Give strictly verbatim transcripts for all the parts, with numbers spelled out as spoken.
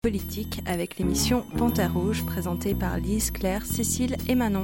politique avec l'émission Panthère Rouge présentée par Lise, Claire, Cécile et Manon.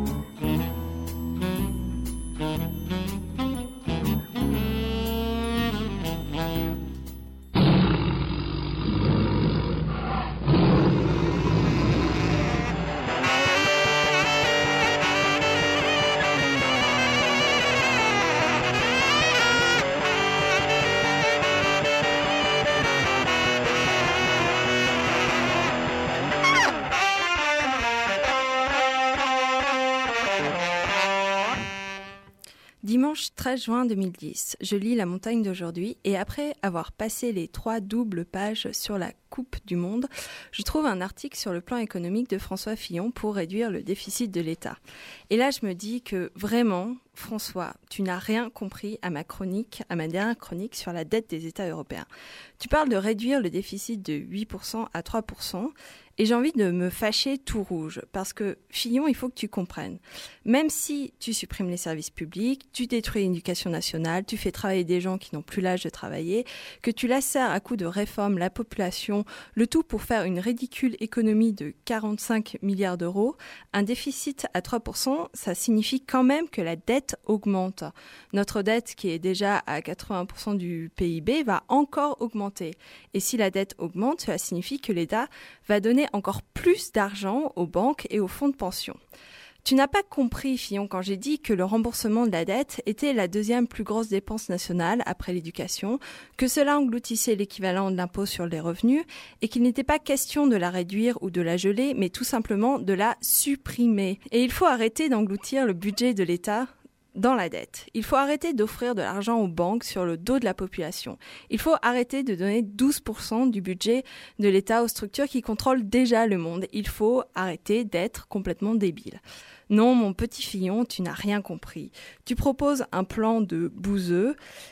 Dimanche treize juin deux mille dix, je lis La montagne d'aujourd'hui et après avoir passé les trois doubles pages sur la Coupe du Monde, je trouve un article sur le plan économique de François Fillon pour réduire le déficit de l'État. Et là, je me dis que vraiment, François, tu n'as rien compris à ma chronique, à ma dernière chronique sur la dette des États européens. Tu parles de réduire le déficit de huit pour cent à trois pour cent. Et j'ai envie de me fâcher tout rouge, parce que Fillon, il faut que tu comprennes. Même si tu supprimes les services publics, tu détruis l'éducation nationale, tu fais travailler des gens qui n'ont plus l'âge de travailler, que tu lacères à coups de réformes la population, le tout pour faire une ridicule économie de quarante-cinq milliards d'euros, un déficit à trois pour cent, ça signifie quand même que la dette augmente. Notre dette, qui est déjà à quatre-vingts pour cent du P I B, va encore augmenter. Et si la dette augmente, cela signifie que l'État va donner encore plus d'argent aux banques et aux fonds de pension. Tu n'as pas compris, Fillon, quand j'ai dit que le remboursement de la dette était la deuxième plus grosse dépense nationale après l'éducation, que cela engloutissait l'équivalent de l'impôt sur les revenus et qu'il n'était pas question de la réduire ou de la geler, mais tout simplement de la supprimer. Et il faut arrêter d'engloutir le budget de l'État dans la dette. Il faut arrêter d'offrir de l'argent aux banques sur le dos de la population. Il faut arrêter de donner douze pour cent du budget de l'État aux structures qui contrôlent déjà le monde. Il faut arrêter d'être complètement débile. Non, mon petit Fillon, tu n'as rien compris. Tu proposes un plan de bouseux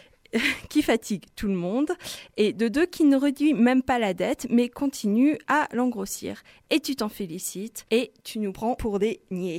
qui fatigue tout le monde, et de deux qui ne réduit même pas la dette, mais continue à l'engrossir. Et tu t'en félicites, et tu nous prends pour des niais.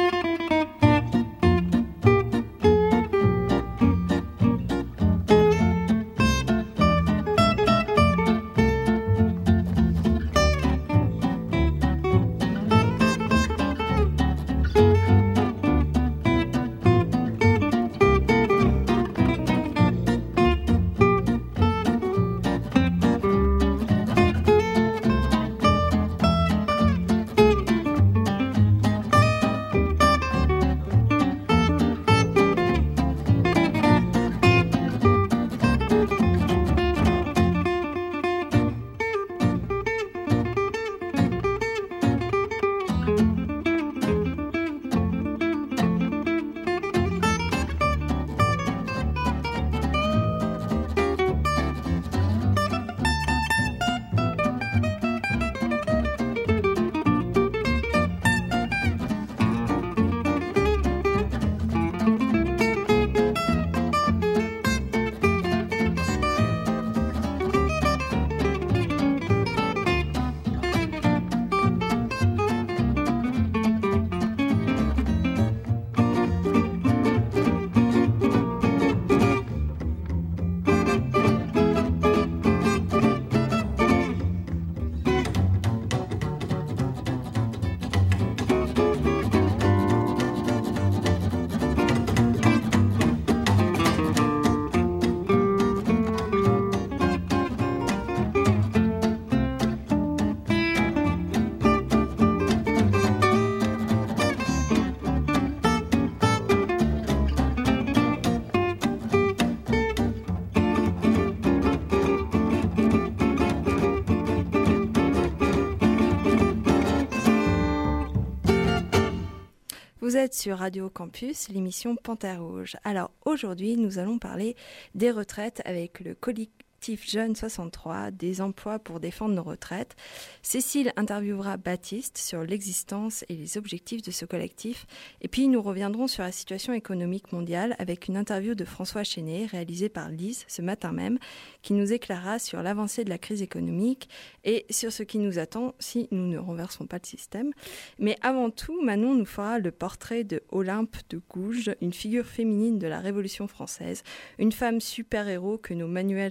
Vous êtes sur Radio Campus, l'émission Panthère Rouge. Alors aujourd'hui, nous allons parler des retraites avec le collectif Jeunes soixante-trois, des emplois pour défendre nos retraites. Cécile interviewera Baptiste sur l'existence et les objectifs de ce collectif. Et puis nous reviendrons sur la situation économique mondiale avec une interview de François Chénet réalisée par Lise ce matin même, qui nous éclairera sur l'avancée de la crise économique et sur ce qui nous attend si nous ne renversons pas le système. Mais avant tout, Manon nous fera le portrait de Olympe de Gouges, une figure féminine de la Révolution française, une femme super-héros que nos manuels scolaires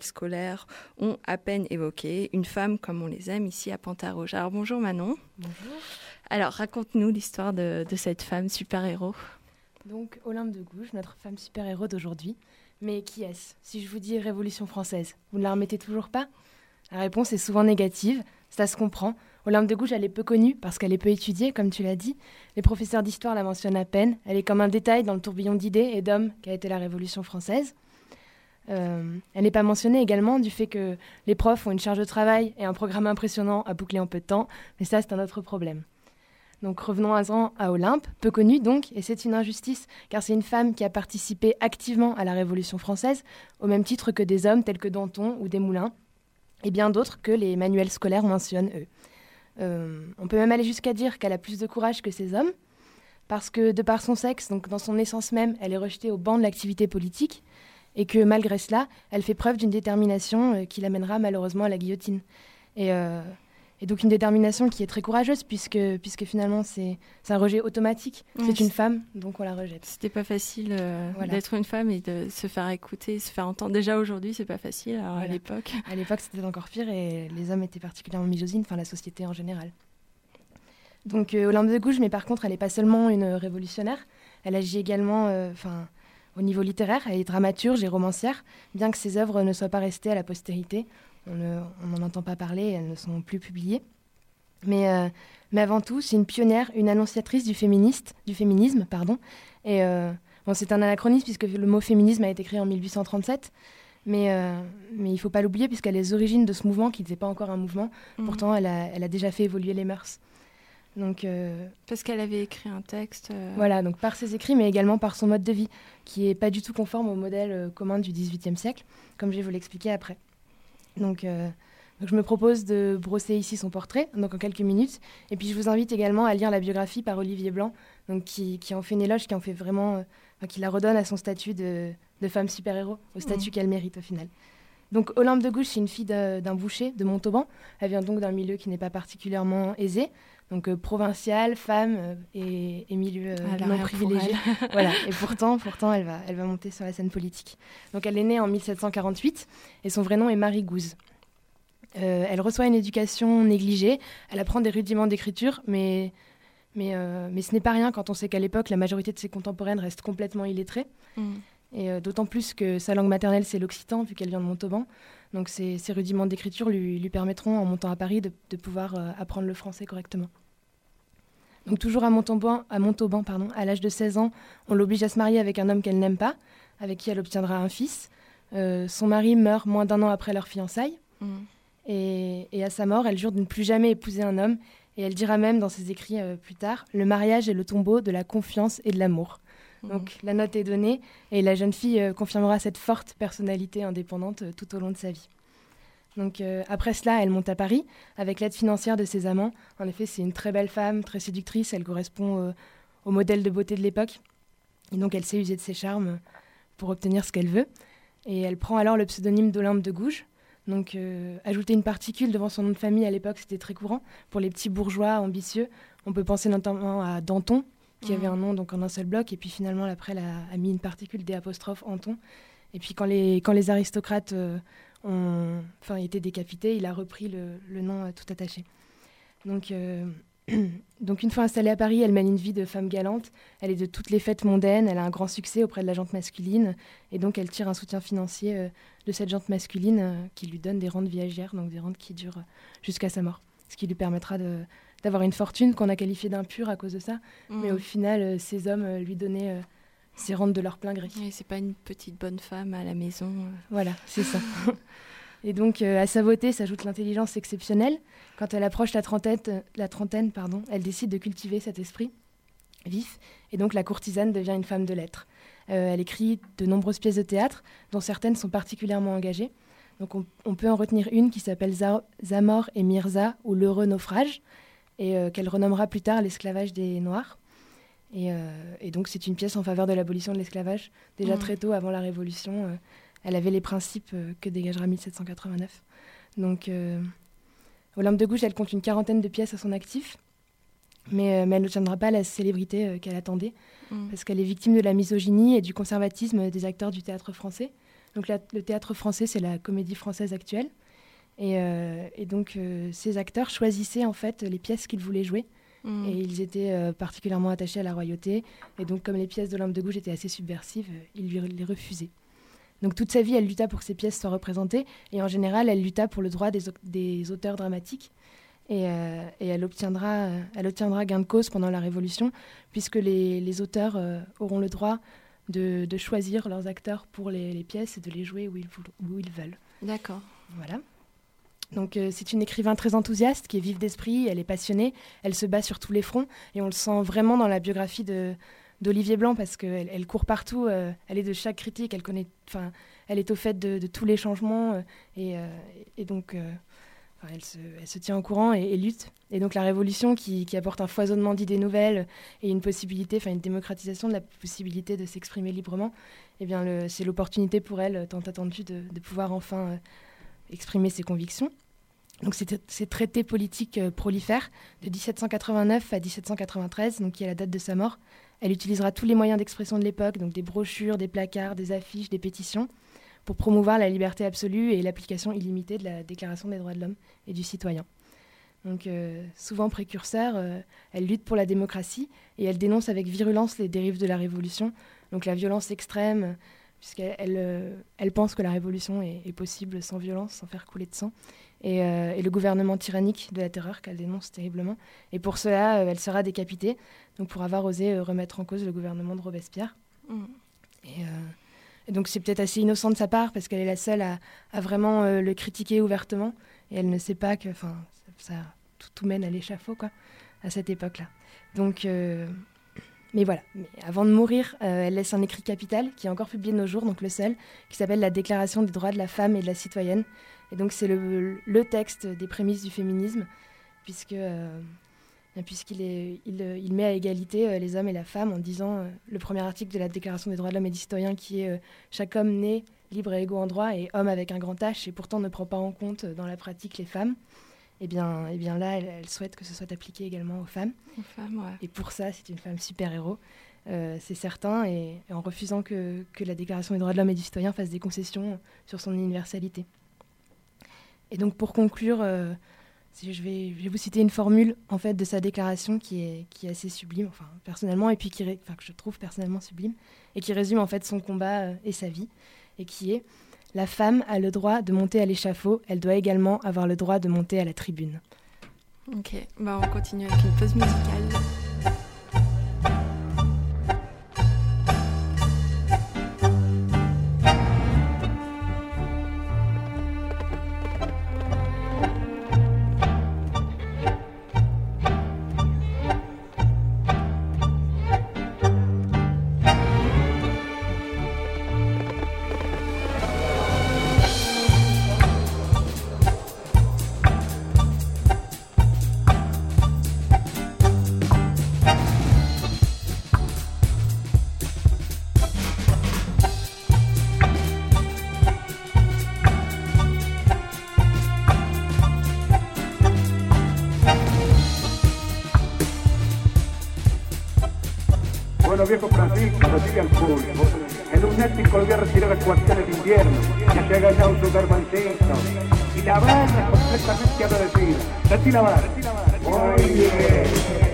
scolaires ont à peine évoqué, une femme comme on les aime ici à Panthéon. Alors bonjour Manon. Bonjour. Alors raconte-nous l'histoire de, de cette femme super-héros. Donc Olympe de Gouges, notre femme super-héros d'aujourd'hui. Mais qui est-ce? Si je vous dis Révolution française, vous ne la remettez toujours pas? La réponse est souvent négative, ça se comprend. Olympe de Gouges, elle est peu connue parce qu'elle est peu étudiée, comme tu l'as dit. Les professeurs d'histoire la mentionnent à peine. Elle est comme un détail dans le tourbillon d'idées et d'hommes qu'a été la Révolution française. Euh, elle n'est pas mentionnée également du fait que les profs ont une charge de travail et un programme impressionnant à boucler en peu de temps, mais ça, c'est un autre problème. Donc revenons-en à Olympe, peu connue donc, et c'est une injustice, car c'est une femme qui a participé activement à la Révolution française, au même titre que des hommes tels que Danton ou Desmoulins, et bien d'autres que les manuels scolaires mentionnent, eux. Euh, on peut même aller jusqu'à dire qu'elle a plus de courage que ces hommes, parce que de par son sexe, donc dans son essence même, elle est rejetée au banc de l'activité politique, et que malgré cela, elle fait preuve d'une détermination euh, qui l'amènera malheureusement à la guillotine. Et... Euh, Et donc une détermination qui est très courageuse puisque, puisque finalement c'est, c'est un rejet automatique. Ouais, c'est une femme, donc on la rejette. C'était pas facile euh, voilà. d'être une femme et de se faire écouter, se faire entendre. Déjà aujourd'hui c'est pas facile, alors voilà. à l'époque. À l'époque c'était encore pire et les hommes étaient particulièrement misogynes, enfin la société en général. Donc euh, Olympe de Gouges, mais par contre elle n'est pas seulement une révolutionnaire, elle agit également euh, au niveau littéraire, elle est dramaturge et romancière, bien que ses œuvres ne soient pas restées à la postérité. On n'en entend pas parler, elles ne sont plus publiées. Mais, euh, mais avant tout, c'est une pionnière, une annonciatrice du, féministe, du féminisme. Pardon. Et, euh, bon, c'est un anachronisme puisque le mot féminisme a été créé en mille huit cent trente-sept. Mais, euh, mais il ne faut pas l'oublier puisqu'elle est les origines de ce mouvement qui n'était pas encore un mouvement. Mmh. Pourtant, elle a, elle a déjà fait évoluer les mœurs. Donc, euh, Parce qu'elle avait écrit un texte. Euh... Voilà, donc par ses écrits, mais également par son mode de vie, qui n'est pas du tout conforme au modèle euh, commun du dix-huitième siècle, comme je vais vous l'expliquer après. Donc, euh, donc je me propose de brosser ici son portrait, donc en quelques minutes. Et puis je vous invite également à lire la biographie par Olivier Blanc, donc qui, qui en fait une éloge, qui en fait vraiment, euh, enfin, qui la redonne à son statut de, de femme super-héros, au statut mmh. qu'elle mérite au final. Donc Olympe de Gouges, c'est une fille de, d'un boucher de Montauban. Elle vient donc d'un milieu qui n'est pas particulièrement aisé, donc euh, provincial, femme euh, et, et milieu euh, non privilégié. Voilà. Et pourtant, pourtant elle, va, elle va monter sur la scène politique. Donc elle est née en mille sept cent quarante-huit et son vrai nom est Marie Gouze. Euh, elle reçoit une éducation négligée, elle apprend des rudiments d'écriture, mais, mais, euh, mais ce n'est pas rien quand on sait qu'à l'époque, la majorité de ses contemporaines restent complètement illettrées. Mmh. Et euh, d'autant plus que sa langue maternelle, c'est l'occitan, vu qu'elle vient de Montauban. Donc ces, ces rudiments d'écriture lui, lui permettront, en montant à Paris, de, de pouvoir euh, apprendre le français correctement. Donc toujours à Montauban, à, Montauban pardon, à l'âge de seize ans, on l'oblige à se marier avec un homme qu'elle n'aime pas, avec qui elle obtiendra un fils. Euh, son mari meurt moins d'un an après leur fiançailles. Mmh. Et, et à sa mort, elle jure de ne plus jamais épouser un homme. Et elle dira même dans ses écrits euh, plus tard, « Le mariage est le tombeau de la confiance et de l'amour ». Donc la note est donnée et la jeune fille euh, confirmera cette forte personnalité indépendante euh, tout au long de sa vie. Donc euh, après cela, elle monte à Paris avec l'aide financière de ses amants. En effet, c'est une très belle femme, très séductrice, elle correspond euh, au modèle de beauté de l'époque. Et donc elle sait user de ses charmes pour obtenir ce qu'elle veut. Et elle prend alors le pseudonyme d'Olympe de Gouges. Donc euh, ajouter une particule devant son nom de famille à l'époque, c'était très courant. Pour les petits bourgeois ambitieux, on peut penser notamment à Danton, qui avait un nom donc en un seul bloc, et puis finalement après elle a, a mis une particule D apostrophe Anton. Et puis quand les, quand les aristocrates euh, ont enfin, été décapités, il a repris le, le nom euh, tout attaché. Donc, euh, donc une fois installée à Paris, elle mène une vie de femme galante, elle est de toutes les fêtes mondaines, elle a un grand succès auprès de la gente masculine, et donc elle tire un soutien financier euh, de cette gente masculine euh, qui lui donne des rentes viagères, donc des rentes qui durent jusqu'à sa mort, ce qui lui permettra de... d'avoir une fortune qu'on a qualifiée d'impure à cause de ça. Mmh. Mais au final, euh, ces hommes euh, lui donnaient euh, ses rentes de leur plein gré. Et c'est pas une petite bonne femme à la maison. Euh. Voilà, c'est ça. Et donc, euh, à sa beauté s'ajoute l'intelligence exceptionnelle. Quand elle approche la trentaine, euh, la trentaine pardon, elle décide de cultiver cet esprit vif. Et donc, la courtisane devient une femme de lettres. Euh, elle écrit de nombreuses pièces de théâtre, dont certaines sont particulièrement engagées. Donc, on, on peut en retenir une qui s'appelle Za- Zamor et Mirza, ou L'heureux naufrage, et euh, qu'elle renommera plus tard l'esclavage des Noirs. Et, euh, et donc c'est une pièce en faveur de l'abolition de l'esclavage. Déjà mmh. très tôt, avant la Révolution, euh, elle avait les principes euh, que dégagera mille sept cent quatre-vingt-neuf. Donc euh, Olympe de Gouges, elle compte une quarantaine de pièces à son actif, mais, euh, mais elle ne tiendra pas la célébrité euh, qu'elle attendait, mmh. parce qu'elle est victime de la misogynie et du conservatisme des acteurs du théâtre français. Donc la, le théâtre français, c'est la Comédie Française actuelle. Et, euh, et donc euh, ces acteurs choisissaient en fait les pièces qu'ils voulaient jouer. Mmh. Et ils étaient euh, particulièrement attachés à la royauté. Et donc comme les pièces d'Olympe de Gouges étaient assez subversives, euh, ils lui les refusaient. Donc toute sa vie, elle lutta pour que ces pièces soient représentées. Et en général, elle lutta pour le droit des, des auteurs dramatiques. Et, euh, et elle, obtiendra, euh, elle obtiendra gain de cause pendant la Révolution, puisque les, les auteurs euh, auront le droit de, de choisir leurs acteurs pour les, les pièces et de les jouer où ils, où ils veulent. D'accord. Voilà. Donc euh, c'est une écrivain très enthousiaste, qui est vive d'esprit, elle est passionnée, elle se bat sur tous les fronts, et on le sent vraiment dans la biographie de, d'Olivier Blanc, parce qu'elle elle court partout, euh, elle est de chaque critique, elle, connaît, elle est au fait de, de tous les changements, euh, et, euh, et donc euh, elle, se, elle se tient au courant et, et lutte. Et donc la Révolution qui, qui apporte un foisonnement d'idées nouvelles et une possibilité, enfin une démocratisation de la possibilité de s'exprimer librement, eh bien le, c'est l'opportunité pour elle, tant attendue, de, de pouvoir enfin euh, exprimer ses convictions. Donc c'est, ces traités politiques euh, prolifèrent de dix-sept cent quatre-vingt-neuf à dix-sept cent quatre-vingt-treize, donc qui est la date de sa mort. Elle utilisera tous les moyens d'expression de l'époque, donc des brochures, des placards, des affiches, des pétitions, pour promouvoir la liberté absolue et l'application illimitée de la Déclaration des droits de l'homme et du citoyen. Donc euh, souvent précurseur, euh, elle lutte pour la démocratie et elle dénonce avec virulence les dérives de la Révolution, donc la violence extrême, puisqu'elle elle, euh, elle pense que la Révolution est, est possible sans violence, sans faire couler de sang, et, euh, et le gouvernement tyrannique de la terreur qu'elle dénonce terriblement. Et pour cela, euh, elle sera décapitée, donc pour avoir osé euh, remettre en cause le gouvernement de Robespierre. Mmh. Et, euh, et donc c'est peut-être assez innocent de sa part, parce qu'elle est la seule à, à vraiment euh, le critiquer ouvertement, et elle ne sait pas que ça, ça, tout, tout mène à l'échafaud, quoi, à cette époque-là. Donc... Euh, Mais voilà, mais avant de mourir, euh, elle laisse un écrit capital qui est encore publié de nos jours, donc le seul, qui s'appelle la Déclaration des droits de la femme et de la citoyenne. Et donc c'est le, le texte des prémices du féminisme, puisque, euh, puisqu'il est, il, il met à égalité euh, les hommes et la femme en disant euh, le premier article de la Déclaration des droits de l'homme et du citoyen qui est euh, chaque homme né libre et égaux en droit et homme avec un grand H et pourtant ne prend pas en compte euh, dans la pratique les femmes. Eh bien, eh bien là, elle, elle souhaite que ce soit appliqué également aux femmes. Aux femmes, ouais. Et pour ça, c'est une femme super-héros, euh, c'est certain, et, et en refusant que, que la Déclaration des droits de l'homme et du citoyen fasse des concessions sur son universalité. Et donc, pour conclure, euh, si je, vais, je vais vous citer une formule en fait, de sa déclaration qui est, qui est assez sublime, enfin, personnellement, et puis qui, enfin, que je trouve personnellement sublime, et qui résume en fait, son combat euh, et sa vie, et qui est... La femme a le droit de monter à l'échafaud, elle doit également avoir le droit de monter à la tribune. Ok, bah on continue avec une pause musicale. Bueno, viejo Francisco, recibe al público. El lunático volvió a recibir las cuarteles de invierno, ya se ha ganado su garbancito. Y la barra es completamente agradecida. Retí la barra. Muy bien.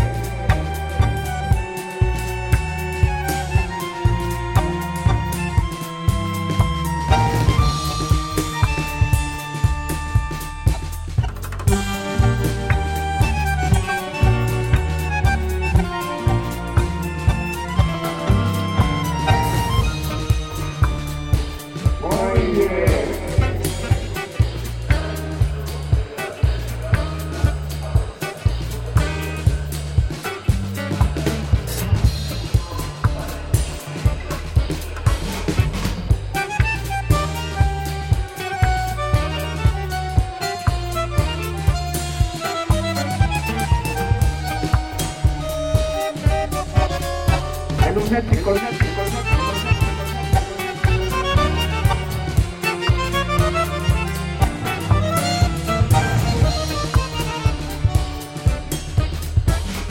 Lunático, lunático,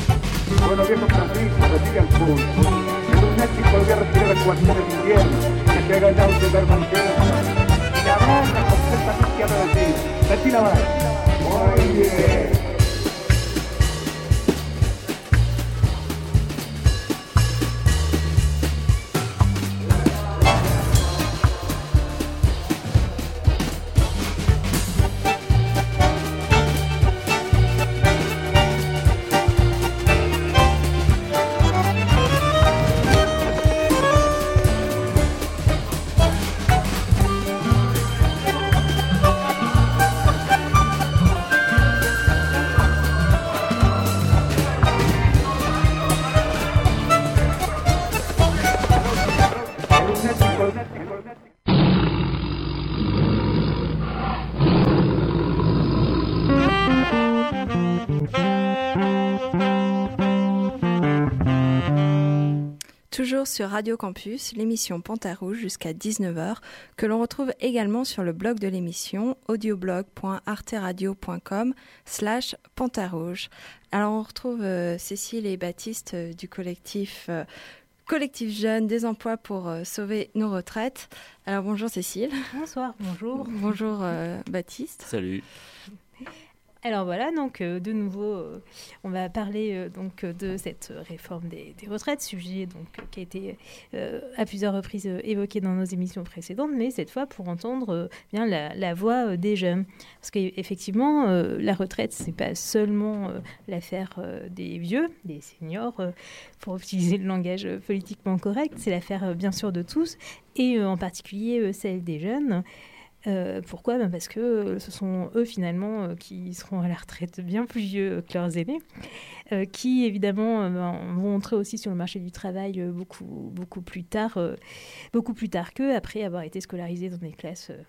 Bueno, viejo Francisco, recibe al público. El lunático volvió a recibir las cuarteles de invierno. que llega ya a un lugar manchego y la abraza completamente agradecida. Betty la va. Muy bien. Toujours sur Radio Campus, l'émission Panthère Rouge jusqu'à dix-neuf heures, que l'on retrouve également sur le blog de l'émission audioblog point arteradio point com slash Panthère Rouge. Alors on retrouve euh, Cécile et Baptiste euh, du collectif euh, Collectif Jeunes des emplois pour euh, sauver nos retraites. Alors bonjour Cécile. Bonsoir, bonjour. Bonjour euh, Baptiste. Salut. Alors voilà, donc euh, de nouveau, euh, on va parler euh, donc de cette réforme des, des retraites, sujet donc euh, qui a été euh, à plusieurs reprises euh, évoqué dans nos émissions précédentes, mais cette fois pour entendre euh, bien la, la voix euh, des jeunes, parce qu'effectivement euh, la retraite c'est pas seulement euh, l'affaire euh, des vieux, des seniors, euh, pour utiliser le langage euh, politiquement correct, c'est l'affaire euh, bien sûr de tous, et euh, en particulier euh, celle des jeunes. Euh, pourquoi ? Ben parce que ce sont eux finalement euh, qui seront à la retraite bien plus vieux que leurs aînés, euh, qui évidemment euh, ben, vont entrer aussi sur le marché du travail euh, beaucoup, beaucoup plus tard, euh, beaucoup plus tard qu'eux, après avoir été scolarisés dans des classes euh,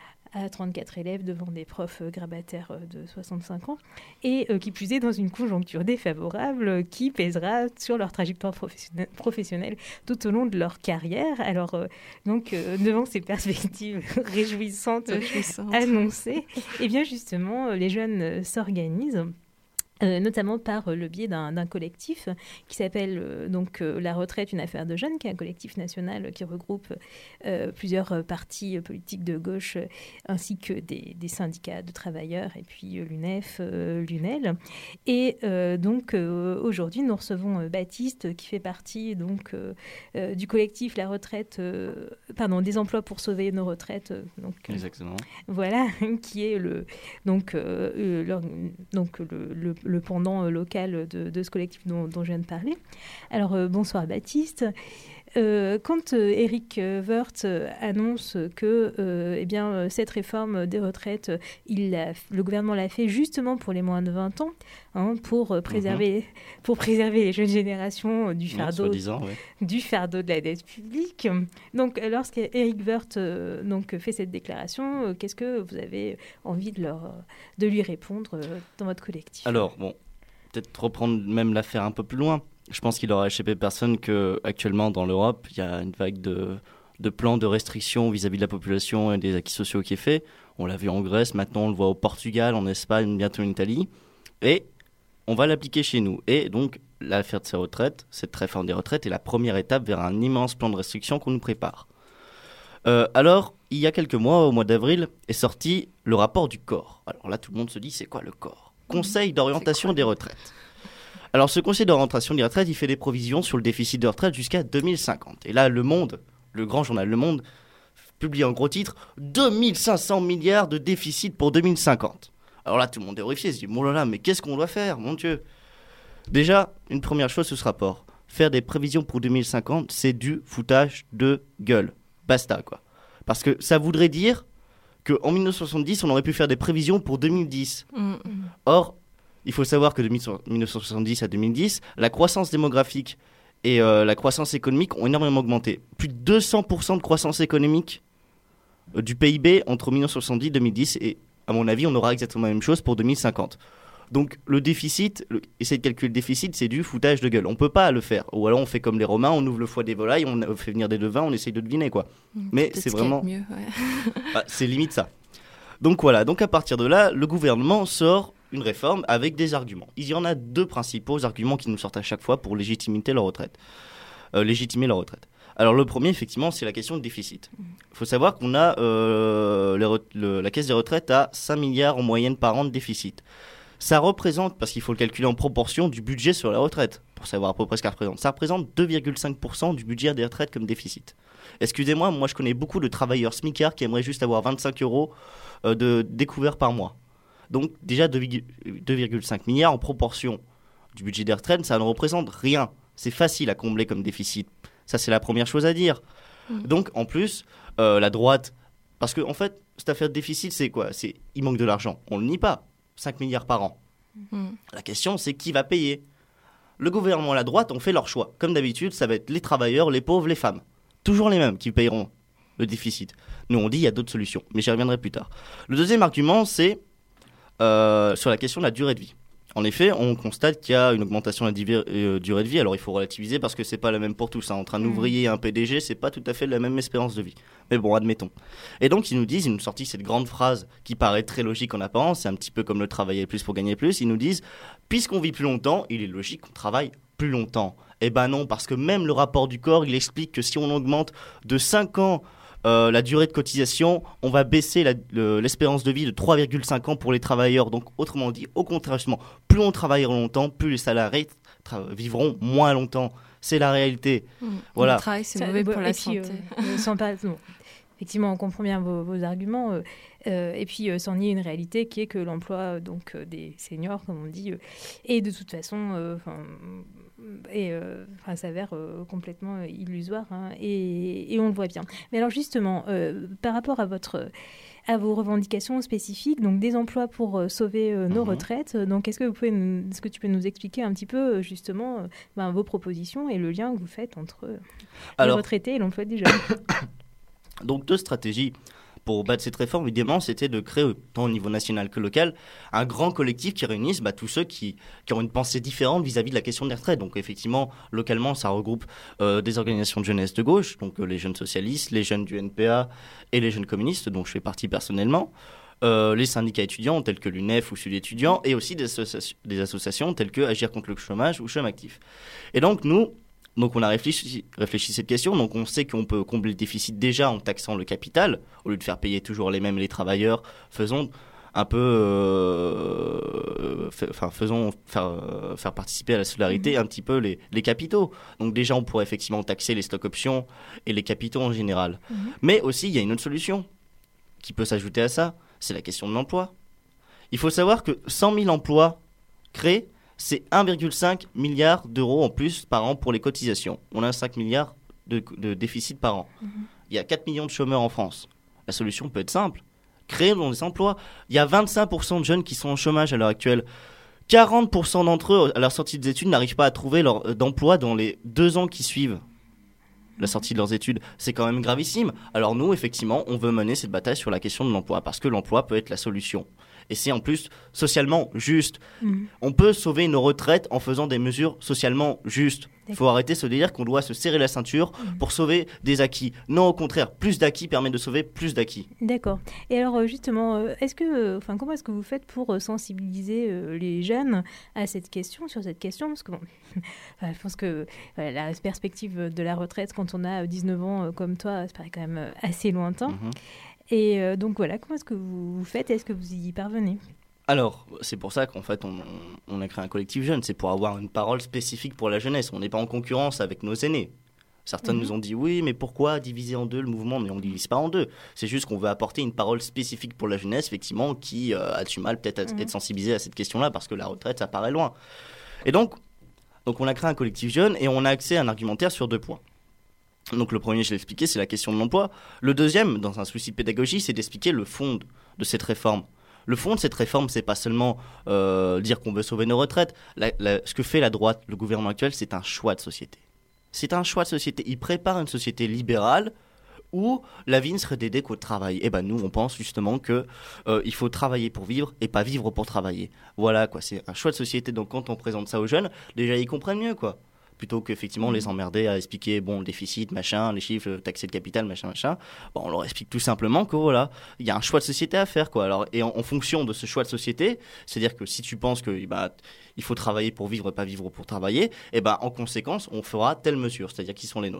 à trente-quatre élèves devant des profs euh, grabataires euh, de soixante-cinq ans, et euh, qui plus est dans une conjoncture défavorable euh, qui pèsera sur leur trajectoire professionnelle, professionnelle tout au long de leur carrière. Alors, euh, donc, euh, devant ces perspectives réjouissantes Réjouissante. annoncées, eh bien justement, euh, les jeunes euh, s'organisent. Euh, notamment par euh, le biais d'un, d'un collectif qui s'appelle euh, donc euh, La Retraite, une affaire de jeunes, qui est un collectif national qui regroupe euh, plusieurs euh, partis euh, politiques de gauche euh, ainsi que des, des syndicats de travailleurs et puis euh, l'U N E F, euh, l'U N E L. Et euh, donc euh, aujourd'hui nous recevons euh, Baptiste qui fait partie donc euh, euh, du collectif La Retraite, euh, pardon, des emplois pour sauver nos retraites. Euh, donc euh, Exactement. Voilà, qui est le donc euh, euh, leur, donc le, le le pendant local de, de ce collectif dont, dont je viens de parler. Alors, euh, bonsoir Baptiste. Euh, quand euh, Éric Woerth euh, annonce que euh, eh bien, euh, cette réforme des retraites, euh, il l'a, le gouvernement l'a fait justement pour les moins de vingt ans, hein, pour, euh, préserver, mm-hmm. pour préserver les jeunes générations euh, du, fardeau, ouais, ouais. du fardeau de la dette publique. Donc, lorsqu'Éric Woerth euh, donc, fait cette déclaration, euh, qu'est-ce que vous avez envie de, leur, de lui répondre euh, dans votre collectif ? Alors, bon, peut-être reprendre même l'affaire un peu plus loin. Je pense qu'il n'aura échappé personne qu'actuellement dans l'Europe, il y a une vague de, de plans de restrictions vis-à-vis de la population et des acquis sociaux qui est fait. On l'a vu en Grèce, maintenant on le voit au Portugal, en Espagne, bientôt en Italie. Et on va l'appliquer chez nous. Et donc, l'affaire de ces retraites, cette réforme des retraites est la première étape vers un immense plan de restriction qu'on nous prépare. Euh, alors, il y a quelques mois, au mois d'avril, est sorti le rapport du corps. Alors là, tout le monde se dit, c'est quoi le corps ? Conseil d'orientation des retraites. Alors, ce conseil d'orientation des retraites, il fait des provisions sur le déficit de retraite jusqu'à deux mille cinquante. Et là, Le Monde, le grand journal Le Monde, publie en gros titre « deux mille cinq cents milliards de déficit pour deux mille cinquante ». Alors là, tout le monde est horrifié, il se dit « Bon là là, mais qu'est-ce qu'on doit faire, mon Dieu ?» Déjà, une première chose sur ce rapport, faire des prévisions pour deux mille cinquante, c'est du foutage de gueule. Basta, quoi. Parce que ça voudrait dire qu'en dix-neuf cent soixante-dix, on aurait pu faire des prévisions pour deux mille dix. Mmh. Or, il faut savoir que de dix-neuf cent soixante-dix à deux mille dix, la croissance démographique et euh, la croissance économique ont énormément augmenté. Plus de deux cents pour cent de croissance économique euh, du P I B entre dix-neuf cent soixante-dix et deux mille dix. Et à mon avis, on aura exactement la même chose pour deux mille cinquante. Donc le déficit, le, essayer de calculer le déficit, c'est du foutage de gueule. On ne peut pas le faire. Ou alors on fait comme les Romains, on ouvre le foie des volailles, on fait venir des devins, on essaye de deviner, quoi. Mmh, Mais c'est vraiment... mieux, ouais. ah, c'est limite ça. Donc voilà, donc à partir de là, le gouvernement sort une réforme avec des arguments. Il y en a deux principaux arguments qui nous sortent à chaque fois pour légitimer leur retraite. Euh, légitimer leur retraite. Alors le premier, effectivement, c'est la question de déficit. Il faut savoir qu'on a euh, les re- le- la caisse des retraites à cinq milliards en moyenne par an de déficit. Ça représente, parce qu'il faut le calculer en proportion, du budget sur la retraite, pour savoir à peu près ce que ça représente. Ça représente deux virgule cinq pour cent du budget des retraites comme déficit. Excusez-moi, moi je connais beaucoup de travailleurs smicards qui aimeraient juste avoir vingt-cinq euros euh, de découvert par mois. Donc déjà deux virgule cinq milliards en proportion du budget des retraites, ça ne représente rien. C'est facile à combler comme déficit. Ça, c'est la première chose à dire. Mmh. Donc, en plus, euh, la droite... Parce qu'en en fait, cette affaire de déficit, c'est quoi ? C'est, il manque de l'argent. On ne le nie pas. cinq milliards par an. Mmh. La question, c'est qui va payer ? Le gouvernement et la droite ont fait leur choix. Comme d'habitude, ça va être les travailleurs, les pauvres, les femmes. Toujours les mêmes qui payeront le déficit. Nous, on dit qu'il y a d'autres solutions. Mais j'y reviendrai plus tard. Le deuxième argument, c'est euh, sur la question de la durée de vie. En effet, on constate qu'il y a une augmentation de la divi- euh, durée de vie. Alors, il faut relativiser parce que c'est pas la même pour tous. Hein. Entre un mmh. ouvrier et un P D G, c'est pas tout à fait la même espérance de vie. Mais bon, admettons. Et donc, ils nous disent, ils nous sortent cette grande phrase qui paraît très logique en apparence. C'est un petit peu comme le travailler plus pour gagner plus. Ils nous disent, puisqu'on vit plus longtemps, il est logique qu'on travaille plus longtemps. Eh ben non, parce que même le rapport du corps, il explique que si on augmente de cinq ans Euh, la durée de cotisation, on va baisser la, le, l'espérance de vie de trois virgule cinq ans pour les travailleurs. Donc, autrement dit, au contraire, plus on travaillera longtemps, plus les salariés tra- vivront moins longtemps. C'est la réalité. Mmh. Voilà. Le travail, c'est ça, mauvais pour la puis, santé. Euh, sans pas, bon. Effectivement, on comprend bien vos, vos arguments. Euh, euh, et puis, euh, sans nier une réalité qui est que l'emploi euh, donc, euh, des seniors, comme on dit, euh, est de toute façon... Euh, et euh, s'avère euh, complètement euh, illusoire hein, et, et on le voit bien. Mais alors justement, euh, par rapport à, votre, à vos revendications spécifiques, donc des emplois pour euh, sauver euh, nos mmh. retraites, donc est-ce que, vous pouvez nous, est-ce que tu peux nous expliquer un petit peu justement euh, ben, vos propositions et le lien que vous faites entre euh, alors, les retraités et l'emploi des jeunes? Donc deux stratégies pour battre cette réforme, évidemment, c'était de créer, tant au niveau national que local, un grand collectif qui réunisse bah, tous ceux qui, qui ont une pensée différente vis-à-vis de la question des retraites. Donc effectivement, localement, ça regroupe euh, des organisations de jeunesse de gauche, donc euh, les jeunes socialistes, les jeunes du N P A et les jeunes communistes, dont je fais partie personnellement, euh, les syndicats étudiants tels que l'U N E F ou Sud étudiants, et aussi des, associ- des associations telles que Agir contre le chômage ou Chômage actif. Et donc nous, Donc on a réfléchi, réfléchi à cette question, donc on sait qu'on peut combler le déficit déjà en taxant le capital, au lieu de faire payer toujours les mêmes les travailleurs, faisons un peu, euh, f- enfin faisons faire, euh, faire participer à la solidarité mmh. un petit peu les, les capitaux. Donc déjà on pourrait effectivement taxer les stock options et les capitaux en général. Mmh. Mais aussi il y a une autre solution qui peut s'ajouter à ça, c'est la question de l'emploi. Il faut savoir que cent mille emplois créés, c'est un virgule cinq milliard d'euros en plus par an pour les cotisations. On a cinq milliards de, de déficit par an. Mmh. Il y a quatre millions de chômeurs en France. La solution peut être simple. Créer des emplois. Il y a vingt-cinq pour cent de jeunes qui sont en chômage à l'heure actuelle. quarante pour cent d'entre eux, à leur sortie des études, n'arrivent pas à trouver leur, d'emploi dans les deux ans qui suivent la sortie de leurs études. C'est quand même gravissime. Alors nous, effectivement, on veut mener cette bataille sur la question de l'emploi parce que l'emploi peut être la solution. Et c'est en plus socialement juste. Mmh. On peut sauver nos retraites en faisant des mesures socialement justes. Il faut arrêter ce délire qu'on doit se serrer la ceinture mmh. pour sauver des acquis. Non, au contraire, plus d'acquis permet de sauver plus d'acquis. D'accord. Et alors justement, est-ce que, enfin, comment est-ce que vous faites pour sensibiliser les jeunes à cette question, sur cette question ? Parce que bon, je pense que voilà, la perspective de la retraite quand on a dix-neuf ans comme toi, ça paraît quand même assez lointain. Mmh. Et euh, donc voilà, comment est-ce que vous faites ? Est-ce que vous y parvenez ? Alors, c'est pour ça qu'en fait, on, on a créé un collectif jeune. C'est pour avoir une parole spécifique pour la jeunesse. On n'est pas en concurrence avec nos aînés. Certains mmh. nous ont dit, oui, mais pourquoi diviser en deux le mouvement ? Mais on ne divise pas en deux. C'est juste qu'on veut apporter une parole spécifique pour la jeunesse, effectivement, qui euh, a du mal peut-être à mmh. être sensibilisée à cette question-là, parce que la retraite, ça paraît loin. Et donc, donc, on a créé un collectif jeune et on a accès à un argumentaire sur deux points. Donc le premier, je l'ai expliqué, c'est la question de l'emploi. Le deuxième, dans un souci de pédagogie, c'est d'expliquer le fond de cette réforme. Le fond de cette réforme, c'est pas seulement euh, dire qu'on veut sauver nos retraites. La, la, ce que fait la droite, le gouvernement actuel, c'est un choix de société. C'est un choix de société. Il prépare une société libérale où la vie ne serait dédiée qu'au travail. Et ben nous, on pense justement que euh, il faut travailler pour vivre et pas vivre pour travailler. Voilà quoi, c'est un choix de société. Donc quand on présente ça aux jeunes, déjà ils comprennent mieux quoi. Plutôt qu'effectivement les emmerder à expliquer bon, le déficit, machin, les chiffres, taxer le capital, machin, machin. Bon, on leur explique tout simplement que voilà, il y a un choix de société à faire, quoi. Alors, et en, en fonction de ce choix de société, c'est-à-dire que si tu penses que bah, il faut travailler pour vivre, pas vivre pour travailler, et ben en conséquence, on fera telle mesure, c'est-à-dire qui sont les nôtres.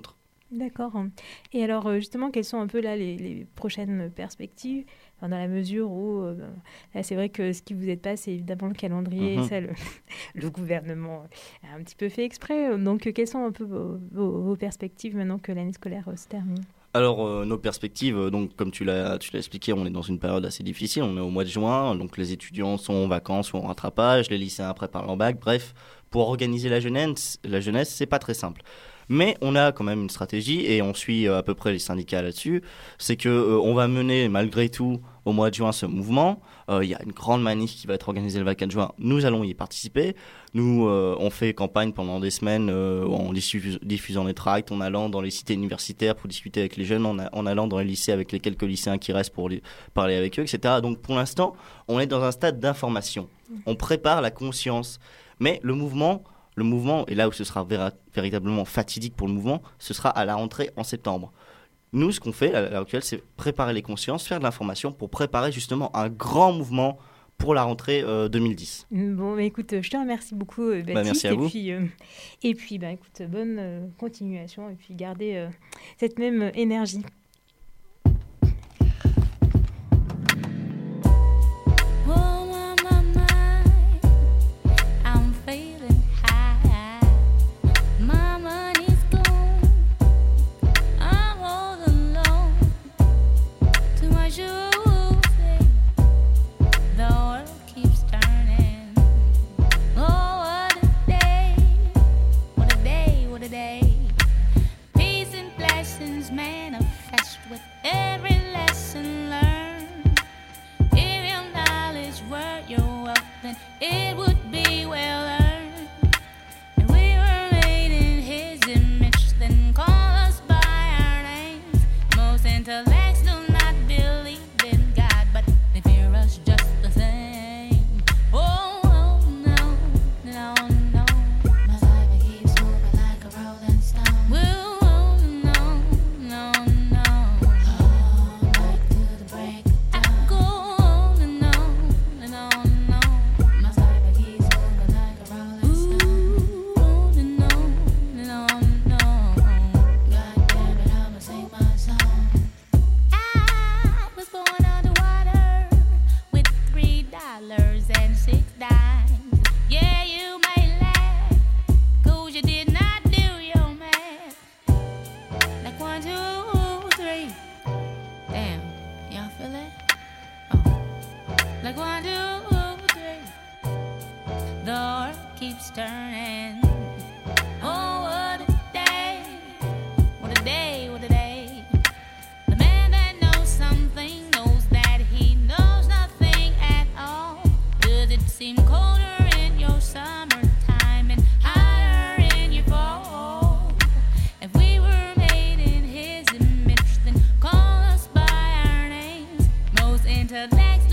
D'accord. Et alors, justement, quelles sont un peu là les, les prochaines perspectives, enfin, dans la mesure où, euh, là, c'est vrai que ce qui vous aide pas, c'est évidemment le calendrier, Mm-hmm. ça, le, le gouvernement a un petit peu fait exprès. Donc, quelles sont un peu vos, vos, vos perspectives maintenant que l'année scolaire euh, se termine? Alors, euh, nos perspectives, euh, donc, comme tu l'as, tu l'as expliqué, on est dans une période assez difficile. On est au mois de juin, donc les étudiants sont en vacances ou en rattrapage, les lycéens préparent leur bac. Bref, pour organiser la jeunesse, la jeunesse, c'est pas très simple. Mais on a quand même une stratégie et on suit euh, à peu près les syndicats là-dessus. C'est que euh, on va mener malgré tout au mois de juin ce mouvement. Euh, Il y a une grande manif qui va être organisée le vingt-quatre juin. Nous allons y participer. Nous, euh, on fait campagne pendant des semaines euh, en diffus- diffusant des tracts, en allant dans les cités universitaires pour discuter avec les jeunes, en, a- en allant dans les lycées avec les quelques lycéens qui restent pour les- parler avec eux, et cetera. Donc pour l'instant, on est dans un stade d'information. On prépare la conscience. Mais le mouvement... Le mouvement, et là où ce sera véra- véritablement fatidique pour le mouvement, ce sera à la rentrée en septembre. Nous, ce qu'on fait à l'heure actuelle, c'est préparer les consciences, faire de l'information pour préparer justement un grand mouvement pour la rentrée euh, deux mille dix. Bon, bah, écoute, je te remercie beaucoup, euh, Baptiste. Bah, merci à et vous. Puis, euh, et puis, bah, écoute, bonne euh, continuation et puis gardez euh, cette même euh, énergie.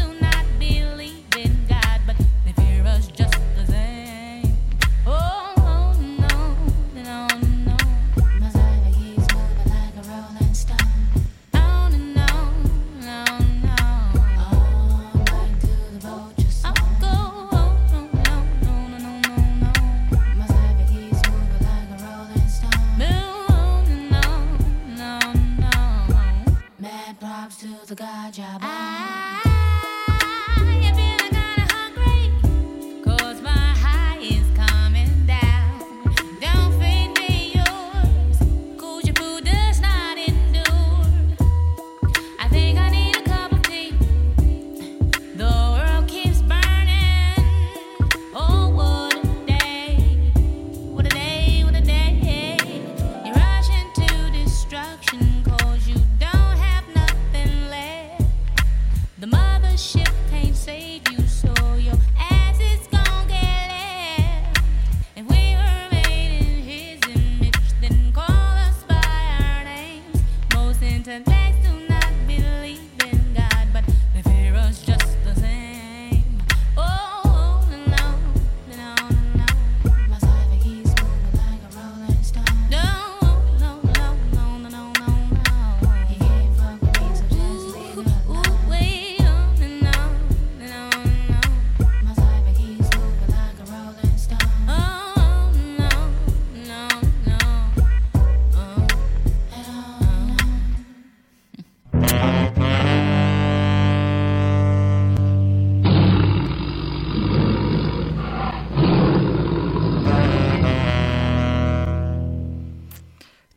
Intellects do not believe in God, but they fear us just the same. Oh,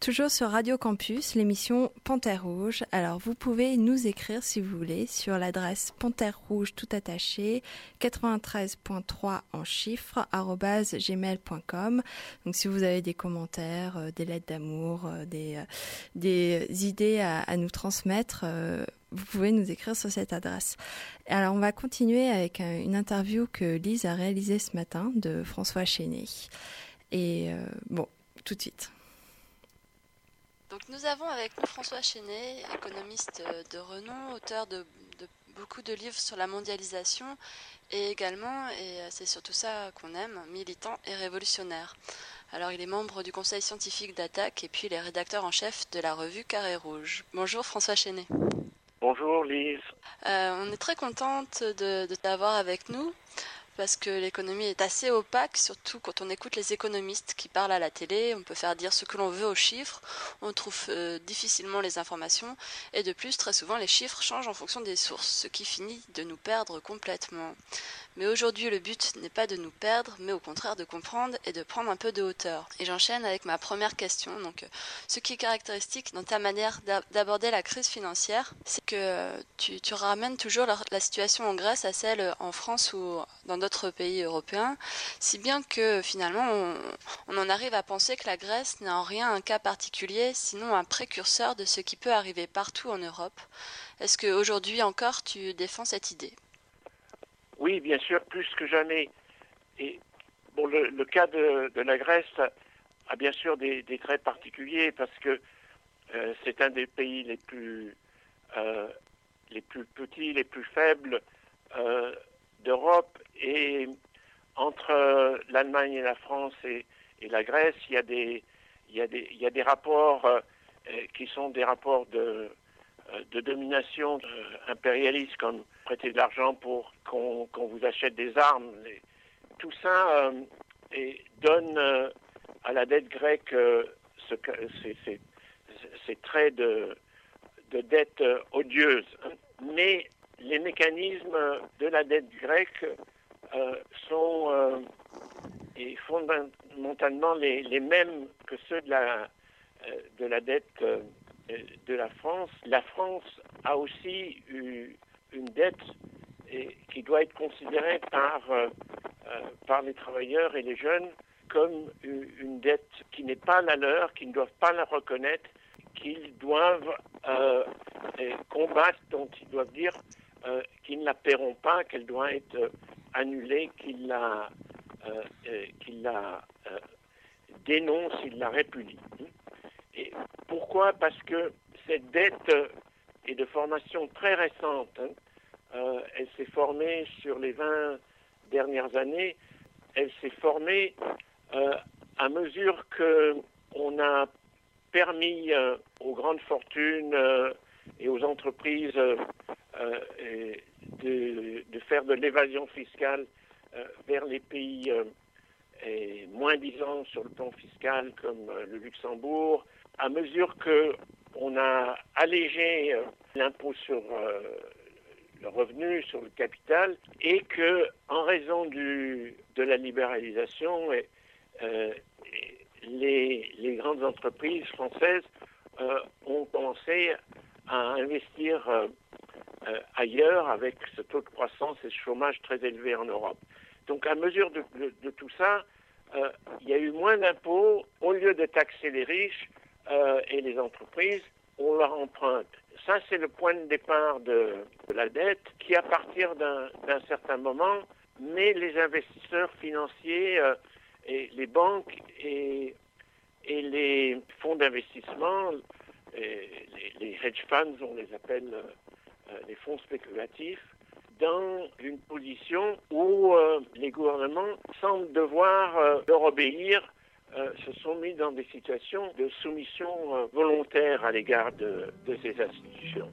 Toujours sur Radio Campus, l'émission Panthère Rouge. Alors vous pouvez nous écrire si vous voulez sur l'adresse panthère rouge tout attaché quatre-vingt-treize point trois en chiffres arobase gmail point com. Donc si vous avez des commentaires, euh, des lettres d'amour, euh, des, euh, des idées à, à nous transmettre, euh, vous pouvez nous écrire sur cette adresse. Alors on va continuer avec un, une interview que Lise a réalisée ce matin de François Chénet. Et euh, bon, tout de suite. Donc nous avons avec nous François Chénet, économiste de renom, auteur de, de beaucoup de livres sur la mondialisation et également, et c'est surtout ça qu'on aime, militant et révolutionnaire. Alors il est membre du conseil scientifique d'Attaque et puis il est rédacteur en chef de la revue Carré Rouge. Bonjour François Chénet. Bonjour Lise. Euh, on est très contente de, de t'avoir avec nous. Parce que l'économie est assez opaque, surtout quand on écoute les économistes qui parlent à la télé. On peut faire dire ce que l'on veut aux chiffres, on trouve euh, difficilement les informations, et de plus, très souvent, les chiffres changent en fonction des sources, ce qui finit de nous perdre complètement. Mais aujourd'hui, le but n'est pas de nous perdre, mais au contraire de comprendre et de prendre un peu de hauteur. Et j'enchaîne avec ma première question. Donc, euh, ce qui est caractéristique dans ta manière d'aborder la crise financière, c'est que tu, tu ramènes toujours la, la situation en Grèce à celle en France ou dans d'autres pays européens, si bien que finalement on, on en arrive à penser que la Grèce n'est en rien un cas particulier, sinon un précurseur de ce qui peut arriver partout en Europe. Est-ce qu'aujourd'hui encore tu défends cette idée ? Oui, bien sûr, plus que jamais. Et bon, le, le cas de, de la Grèce a bien sûr des, des traits particuliers parce que euh, c'est un des pays les plus euh, les plus petits, les plus faibles euh, d'Europe, et entre l'Allemagne et la France et, et la Grèce, il y a des il y a des il y a des rapports euh, qui sont des rapports de de domination euh, impérialiste, comme prêter de l'argent pour qu'on qu'on vous achète des armes. Et tout ça euh, et donne euh, à la dette grecque euh, ce, ces, ces, ces traits de, de dette euh, odieuse. Mais les mécanismes de la dette grecque euh, sont euh, et fondamentalement les, les mêmes que ceux de la, euh, de la dette euh, de la France. La France a aussi eu une dette et, qui doit être considérée par, euh, euh, par les travailleurs et les jeunes comme une, une dette qui n'est pas la leur, qu'ils ne doivent pas la reconnaître, qu'ils doivent euh, combattre, dont ils doivent dire euh, qu'ils ne la paieront pas, qu'elle doit être euh, annulée, qu'ils la, euh, euh, qu'ils la euh, dénoncent, ils la répudient. Et pourquoi ? Parce que cette dette est de formation très récente. Hein. Euh, elle s'est formée sur les vingt dernières années. Elle s'est formée euh, à mesure qu'on a permis euh, aux grandes fortunes euh, et aux entreprises euh, et de, de faire de l'évasion fiscale euh, vers les pays euh, et moins disants sur le plan fiscal comme euh, le Luxembourg. À mesure qu'on a allégé euh, l'impôt sur euh, le revenu, sur le capital, et que, en raison du, de la libéralisation, et, euh, les, les grandes entreprises françaises euh, ont commencé à investir euh, euh, ailleurs avec ce taux de croissance et ce chômage très élevé en Europe. Donc, à mesure de, de, de tout ça, euh, il y a eu moins d'impôts. Au lieu de taxer les riches, Euh, et les entreprises, on leur emprunte. Ça, c'est le point de départ de, de la dette qui, à partir d'un, d'un certain moment, met les investisseurs financiers, euh, et les banques et, et les fonds d'investissement, et les, les hedge funds, on les appelle euh, les fonds spéculatifs, dans une position où euh, les gouvernements semblent devoir euh, leur obéir. Euh, se sont mis dans des situations de soumission euh, volontaire à l'égard de, de ces institutions.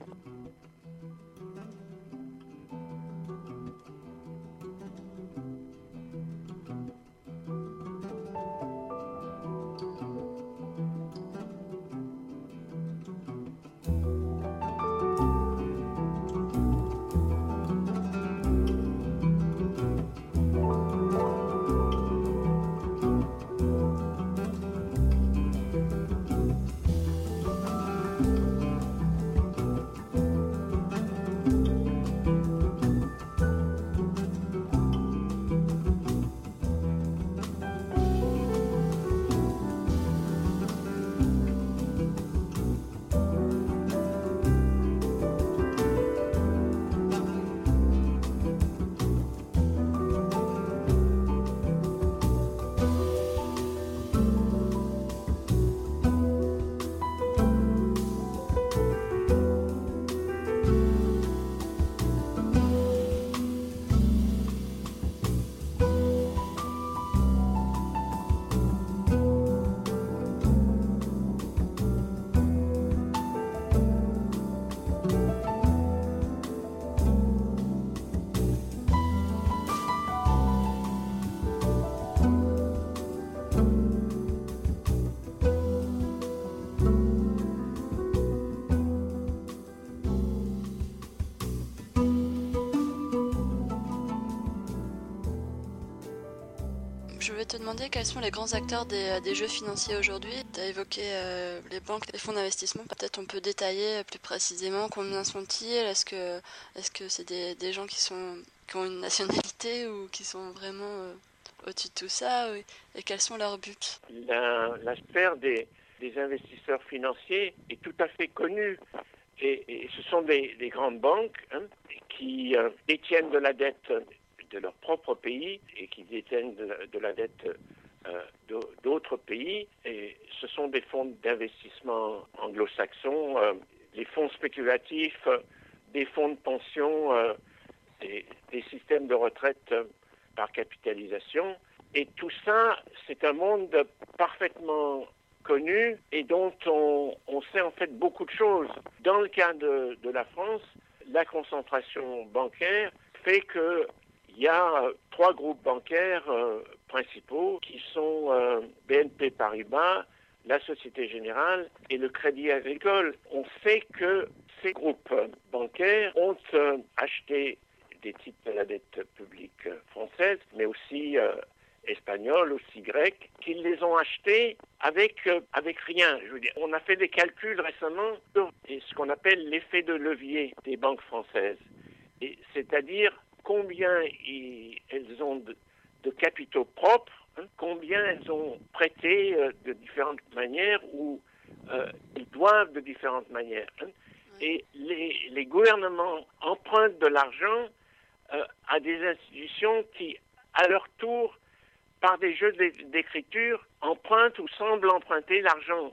Je vais te demander quels sont les grands acteurs des, des jeux financiers aujourd'hui. Tu as évoqué euh, les banques, les fonds d'investissement. Peut-être on peut détailler plus précisément combien sont-ils. Est-ce que est-ce que c'est des, des gens qui sont qui ont une nationalité ou qui sont vraiment euh, au-dessus de tout ça, oui. Et quels sont leurs buts? La, la sphère des, des investisseurs financiers est tout à fait connue. Et, et ce sont des, des grandes banques hein, qui euh, détiennent de la dette de leur propre pays et qui détiennent de la, de la dette euh, d'autres pays. Et ce sont des fonds d'investissement anglo-saxons, euh, les fonds spéculatifs, euh, des fonds de pension, euh, des, des systèmes de retraite euh, par capitalisation. Et tout ça, c'est un monde parfaitement connu et dont on, on sait en fait beaucoup de choses. Dans le cas de, de la France, la concentration bancaire fait que il y a euh, trois groupes bancaires euh, principaux qui sont euh, B N P Paribas, la Société Générale et le Crédit Agricole. On sait que ces groupes bancaires ont euh, acheté des titres de la dette publique française, mais aussi euh, espagnols, aussi grecs, qu'ils les ont achetés avec, euh, avec rien. Je veux dire, on a fait des calculs récemment sur ce qu'on appelle l'effet de levier des banques françaises. Et c'est-à-dire combien ils, elles ont de, de capitaux propres, hein, combien elles ont prêté euh, de différentes manières ou euh, ils doivent de différentes manières. Hein. Et les, les gouvernements empruntent de l'argent euh, à des institutions qui, à leur tour, par des jeux d'écriture, empruntent ou semblent emprunter l'argent.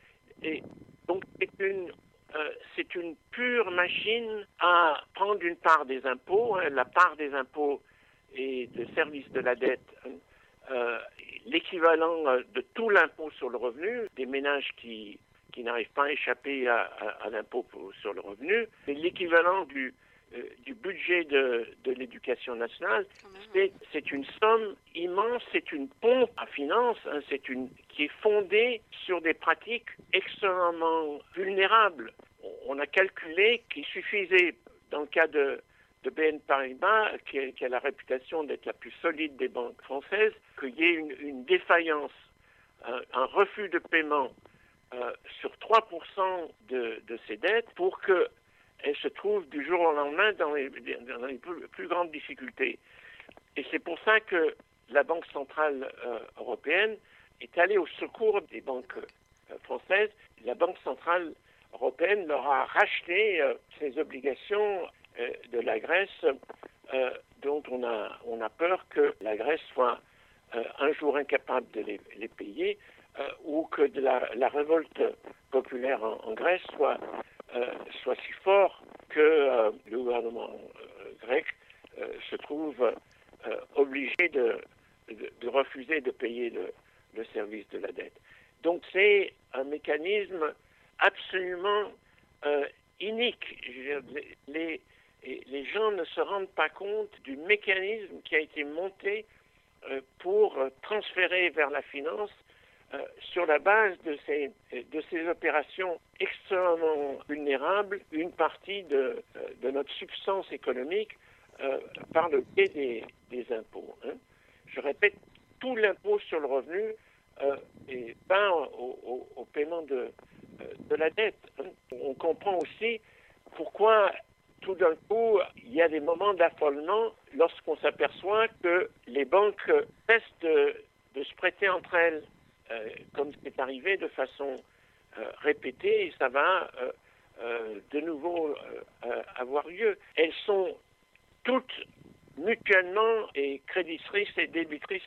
Et donc c'est une Euh, c'est une pure machine à prendre une part des impôts, hein, la part des impôts et de service de la dette, hein, euh, l'équivalent de tout l'impôt sur le revenu, des ménages qui, qui n'arrivent pas à échapper à, à, à l'impôt pour, sur le revenu, et l'équivalent du, euh, du budget de, de l'éducation nationale. C'est, c'est une somme immense, c'est une pompe à finances, hein, c'est une, qui est fondée sur des pratiques extrêmement vulnérables. On a calculé qu'il suffisait, dans le cas de, de B N P Paribas, qui a, qui a la réputation d'être la plus solide des banques françaises, qu'il y ait une, une défaillance, un, un refus de paiement euh, sur trois pour cent de, de ces dettes pour qu'elles se trouvent du jour au lendemain dans les, dans les plus, plus grandes difficultés. Et c'est pour ça que la Banque centrale euh, européenne est allée au secours des banques euh, françaises. La Banque centrale européenne leur a racheté euh, ces obligations euh, de la Grèce, euh, dont on a, on a peur que la Grèce soit euh, un jour incapable de les, les payer, euh, ou que de la, la révolte populaire en, en Grèce soit, euh, soit si fort que euh, le gouvernement euh, grec euh, se trouve euh, obligé de, de, de refuser de payer le, le service de la dette. Donc c'est un mécanisme absolument euh, inique. Je veux dire, les, les, les gens ne se rendent pas compte du mécanisme qui a été monté euh, pour transférer vers la finance, euh, sur la base de ces, de ces opérations extrêmement vulnérables, une partie de, de notre substance économique euh, par le biais des, des impôts. Hein. Je répète, tout l'impôt sur le revenu euh, est peint au, au, au paiement de de la dette. On comprend aussi pourquoi tout d'un coup il y a des moments d'affolement lorsqu'on s'aperçoit que les banques cessent de, de se prêter entre elles, euh, comme c'est arrivé de façon euh, répétée, et ça va euh, euh, de nouveau euh, avoir lieu. Elles sont toutes mutuellement et créditrices et débitrices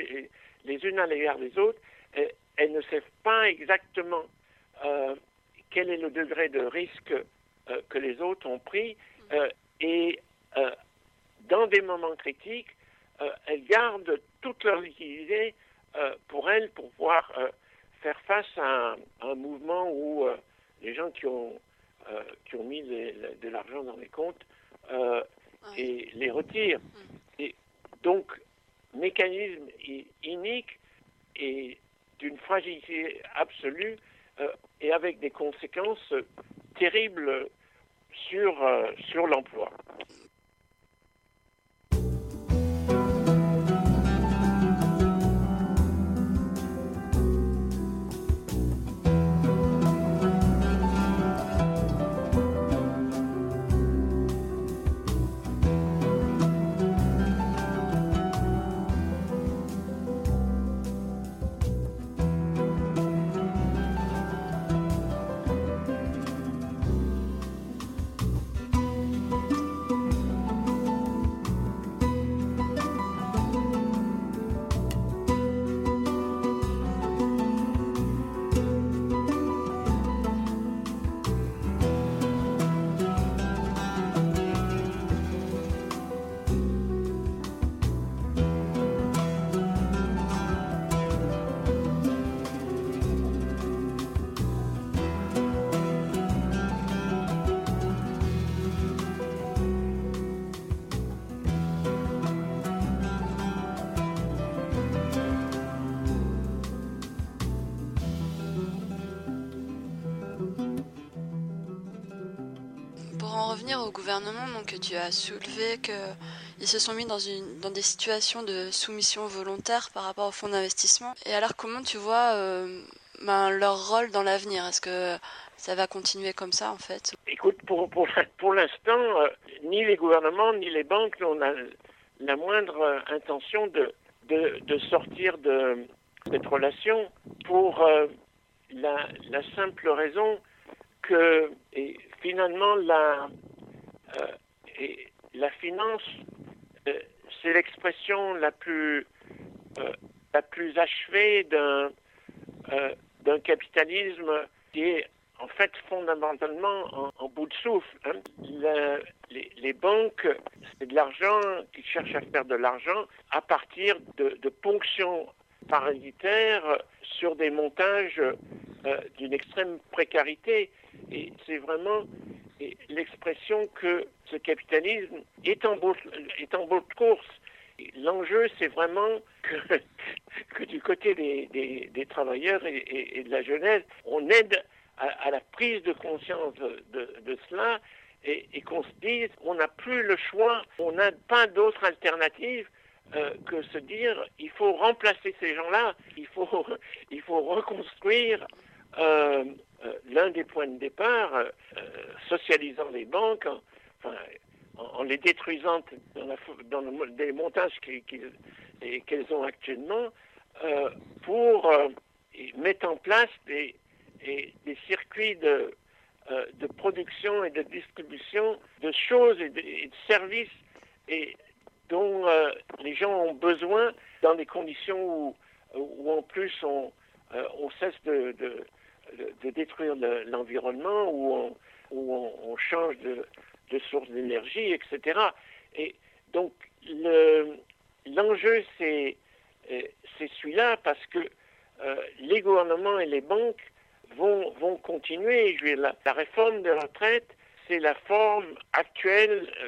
les unes à l'égard des autres. Elles ne savent pas exactement Euh, quel est le degré de risque euh, que les autres ont pris euh, et euh, dans des moments critiques, euh, elles gardent toute leur liquidité euh, pour elles pour pouvoir euh, faire face à un, à un mouvement où euh, les gens qui ont, euh, qui ont mis les, de l'argent dans les comptes euh, et les retirent. Et donc, mécanisme inique et d'une fragilité absolue Euh, et avec des conséquences euh, terribles sur, euh, sur l'emploi. revenir au gouvernement, donc tu as soulevé qu'ils se sont mis dans, une, dans des situations de soumission volontaire par rapport au fonds d'investissement. Et alors comment tu vois euh, ben, leur rôle dans l'avenir? Est-ce que ça va continuer comme ça en fait? Écoute, pour, pour, pour l'instant, euh, ni les gouvernements ni les banques n'ont la, la moindre euh, intention de, de, de sortir de cette relation pour euh, la, la simple raison que et finalement la, euh, et la finance, euh, c'est l'expression la plus, euh, la plus achevée d'un, euh, d'un capitalisme qui est en fait fondamentalement en, en bout de souffle. Hein. La, les, les banques, c'est de l'argent qui cherchent à faire de l'argent à partir de, de ponctions parasitaires sur des montages euh, d'une extrême précarité. Et c'est vraiment l'expression que ce capitalisme est en bout, est en bout de course. Et l'enjeu, c'est vraiment que, que du côté des, des, des travailleurs et, et, et de la jeunesse, on aide à, à la prise de conscience de, de, de cela et, et qu'on se dise on n'a plus le choix, on n'a pas d'autre alternative euh, que se dire il faut remplacer ces gens-là, il faut, il faut reconstruire euh, euh, l'un des points de départ, euh, socialisant les banques, en, enfin, en, en les détruisant dans, la, dans le, des montages qu'ils, qu'ils, qu'elles ont actuellement, euh, pour euh, mettre en place des, des, des circuits de, euh, de production et de distribution de choses et de, et de services et dont euh, les gens ont besoin dans des conditions où, où en plus on, euh, on cesse de, de, de détruire le, l'environnement, où on, où on, on change de, de source d'énergie, et cetera. Et donc le, l'enjeu c'est, c'est celui-là parce que euh, les gouvernements et les banques vont, vont continuer. Je veux dire, la, la réforme des retraites, c'est la forme actuelle, euh,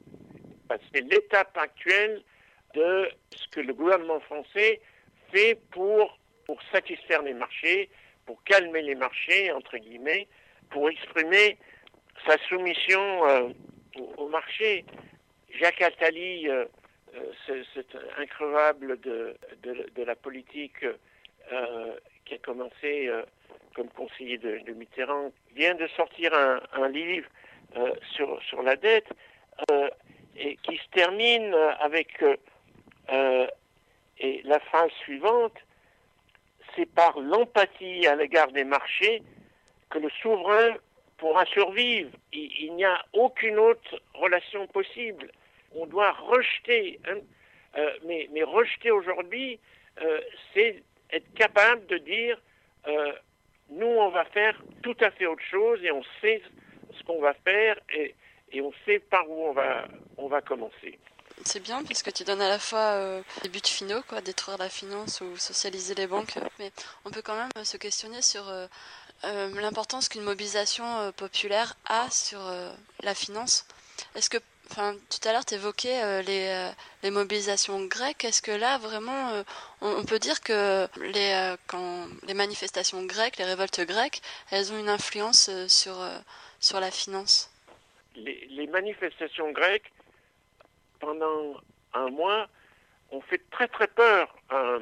c'est l'étape actuelle de ce que le gouvernement français fait pour, pour satisfaire les marchés, pour calmer les marchés, entre guillemets, pour exprimer sa soumission euh, au, au marché. Jacques Attali, euh, euh, cet increvable de, de, de la politique euh, qui a commencé euh, comme conseiller de, de Mitterrand, vient de sortir un, un livre euh, sur, sur la dette euh, et qui se termine avec euh, et la phrase suivante: c'est par l'empathie à l'égard des marchés que le souverain pourra survivre. Il, il n'y a aucune autre relation possible. On doit rejeter, hein, euh, mais, mais rejeter aujourd'hui, euh, c'est être capable de dire euh, nous, on va faire tout à fait autre chose et on sait ce qu'on va faire et, et on sait par où on va, on va commencer. C'est bien puisque tu donnes à la fois euh, les buts finaux, quoi, détruire la finance ou socialiser les banques, mais on peut quand même euh, se questionner sur euh, euh, l'importance qu'une mobilisation euh, populaire a sur euh, la finance. Est-ce que, enfin, tout à l'heure tu évoquais euh, les, euh, les mobilisations grecques. Est-ce que là vraiment euh, on, on peut dire que les, euh, quand les manifestations grecques, les révoltes grecques, elles ont une influence euh, sur, euh, sur la finance? Les, les manifestations grecques, pendant un mois, ont fait très très peur euh,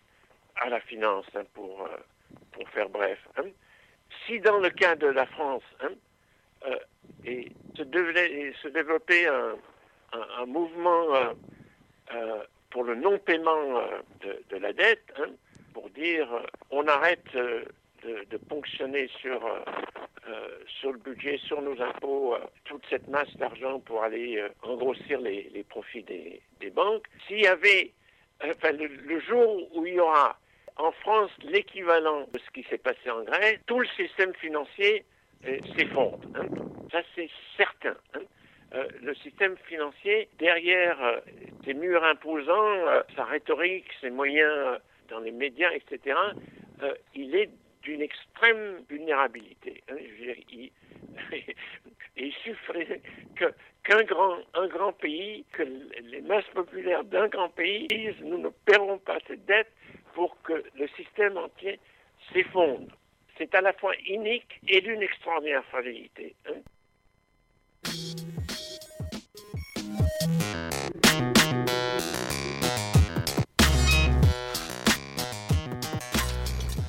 à la finance, hein, pour, euh, pour faire bref. Hein. Si dans le cas de la France, hein, euh, et se, devenait, et se développait un, un, un mouvement euh, euh, pour le non-paiement euh, de, de la dette, hein, pour dire euh, on arrête euh, de, de ponctionner sur... Euh, Euh, sur le budget, sur nos impôts, euh, toute cette masse d'argent pour aller euh, engrossir les, les profits des, des banques. S'il y avait, euh, enfin, le, le jour où il y aura en France l'équivalent de ce qui s'est passé en Grèce, tout le système financier euh, s'effondre. Hein. Ça, c'est certain. Hein. Euh, le système financier, derrière euh, ses murs imposants, euh, sa rhétorique, ses moyens euh, dans les médias, et cetera, euh, il est d'une extrême vulnérabilité. Hein, je veux dire, il, il suffirait que, qu'un grand, un grand pays, que les masses populaires d'un grand pays disent nous ne paierons pas cette dette pour que le système entier s'effondre. C'est à la fois inique et d'une extraordinaire fragilité. Hein.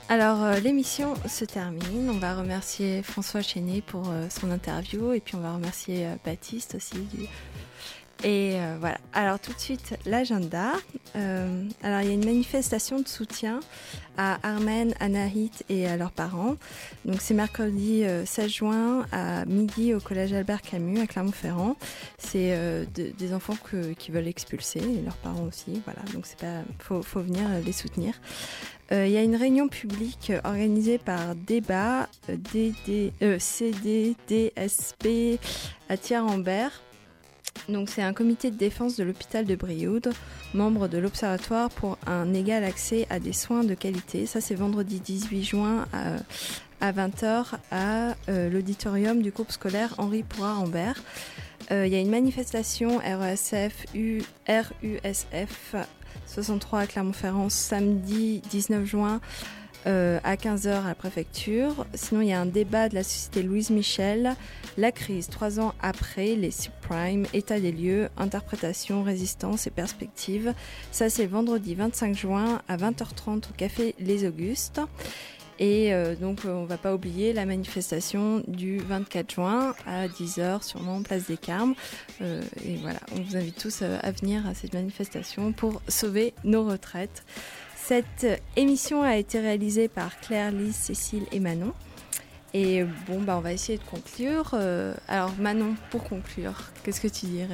Alors, euh, l'émission se termine. On va remercier François Chénet pour euh, son interview et puis on va remercier euh, Baptiste aussi. Du... Et euh, voilà. Alors, tout de suite, l'agenda. Euh, alors, il y a une manifestation de soutien à Armen, Anahit et à leurs parents. Donc, c'est mercredi euh, seize juin à midi au collège Albert Camus à Clermont-Ferrand. C'est euh, de, des enfants que, qui veulent expulser et leurs parents aussi. Voilà. Donc, c'est pas, faut, faut venir les soutenir. Il euh, y a une réunion publique organisée par Débat, euh, D D, euh, C D D S P à Thiers-Ambert. Donc c'est un comité de défense de l'hôpital de Brioude, membre de l'Observatoire pour un égal accès à des soins de qualité. Ça c'est vendredi dix-huit juin à, à vingt heures à euh, l'auditorium du groupe scolaire Henri Pourard-Ambert. Il euh, y a une manifestation R E S F, U, R U S F soixante-trois à Clermont-Ferrand samedi dix-neuf juin euh, à quinze heures à la préfecture. Sinon, il y a un débat de la société Louise Michel, la crise trois ans après, les subprimes, état des lieux, interprétation, résistance et perspectives. Ça, c'est vendredi vingt-cinq juin à vingt heures trente au café Les Augustes. Et euh, donc, euh, on ne va pas oublier la manifestation du vingt-quatre juin à dix heures, sûrement place des Carmes. Euh, et voilà, on vous invite tous euh, à venir à cette manifestation pour sauver nos retraites. Cette émission a été réalisée par Claire, Lise, Cécile et Manon. Et bon, bah, on va essayer de conclure. Euh, alors, Manon, pour conclure, qu'est-ce que tu dirais ?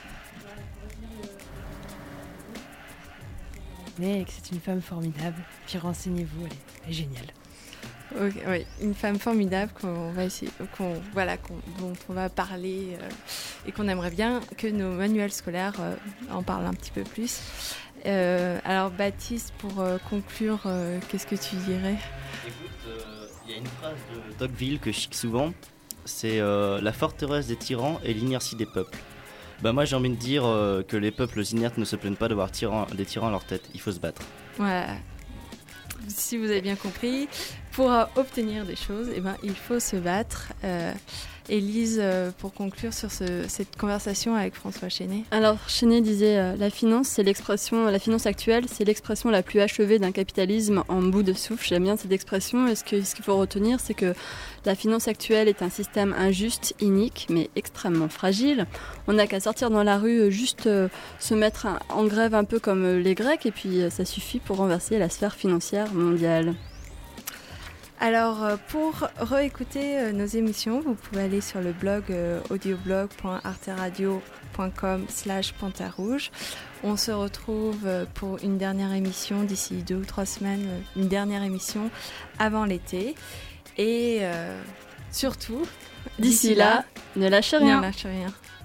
Mais que c'est une femme formidable. Puis renseignez-vous, elle est, elle est géniale. Okay, oui, une femme formidable qu'on va essayer, qu'on, voilà, qu'on, dont on va parler euh, et qu'on aimerait bien que nos manuels scolaires euh, en parlent un petit peu plus. Euh, alors Baptiste, pour euh, conclure, euh, qu'est-ce que tu dirais ? Écoute, il euh, y a une phrase de Tocqueville que je cite souvent, c'est euh, « La forteresse des tyrans et l'inertie des peuples ». Bah moi j'ai envie de dire euh, que les peuples inertes ne se plaignent pas d'avoir tyran, des tyrans à leur tête, il faut se battre. Voilà. Si vous avez bien compris, pour euh, obtenir des choses, eh ben, il faut se battre. Euh, Élise, euh, pour conclure sur ce, cette conversation avec François Chénet. Alors, Chénet disait euh, la finance, c'est l'expression, la finance actuelle, c'est l'expression la plus achevée d'un capitalisme en bout de souffle. J'aime bien cette expression. Et ce, que, ce qu'il faut retenir, c'est que la finance actuelle est un système injuste, inique, mais extrêmement fragile. On n'a qu'à sortir dans la rue, juste euh, se mettre un, en grève un peu comme euh, les Grecs, et puis euh, ça suffit pour renverser la sphère financière mondiale. Alors, pour réécouter nos émissions, vous pouvez aller sur le blog euh, audioblog point arteradio point com slash pantarouge. On se retrouve pour une dernière émission d'ici deux ou trois semaines, une dernière émission avant l'été. Et euh, surtout, d'ici, d'ici là, là, ne lâchez rien. Ne lâchez rien.